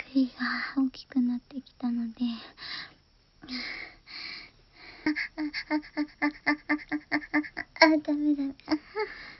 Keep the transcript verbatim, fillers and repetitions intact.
首が大きくなってきたので、あ、ダメダメ。